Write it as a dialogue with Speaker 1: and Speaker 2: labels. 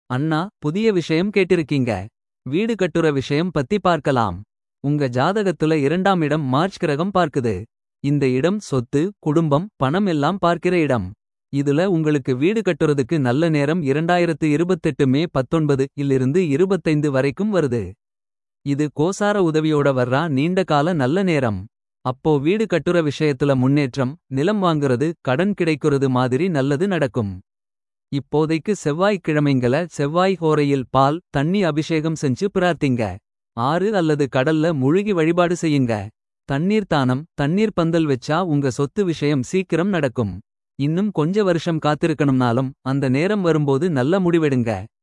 Speaker 1: அண்ணா, புதிய விஷயம் கேட்டிருக்கீங்க. வீடு கட்டுற விஷயம் பத்தி பார்க்கலாம். உங்க ஜாதகத்துல 2ஆம் இடம் மார்ச் கிரகம் பார்க்குது. இந்த இடம் சொத்து, குடும்பம், பணம் எல்லாம் பார்க்கிற இடம். இதுல உங்களுக்கு வீடு கட்டுறதுக்கு நல்ல நேரம் 2028 மே 19 இலிருந்து 25 வரைக்கும் வருது. இது கோசார உதவியோட வர்றா நீண்ட கால நல்ல நேரம். அப்போ வீடு கட்டுற விஷயத்துல முன்னேற்றம், நிலம் வாங்குறது, கடன் கிடைக்கிறது மாதிரி நல்லது நடக்கும். இப்போதைக்கு செவ்வாய்க்கிழமைங்கள செவ்வாய் ஹோரையில் பால் தண்ணி அபிஷேகம் செஞ்சு பிரார்த்திங்க. ஆறு அல்லது கடல்ல முழுகி வழிபாடு செய்யுங்க. தண்ணீர் தானம், தண்ணீர் பந்தல் வெச்சா உங்க சொத்து விஷயம் சீக்கிரம் நடக்கும். இன்னும் கொஞ்ச வருஷம் காத்திருக்கணும்னாலும் அந்த நேரம் வரும்போது நல்ல முடிவெடுங்க.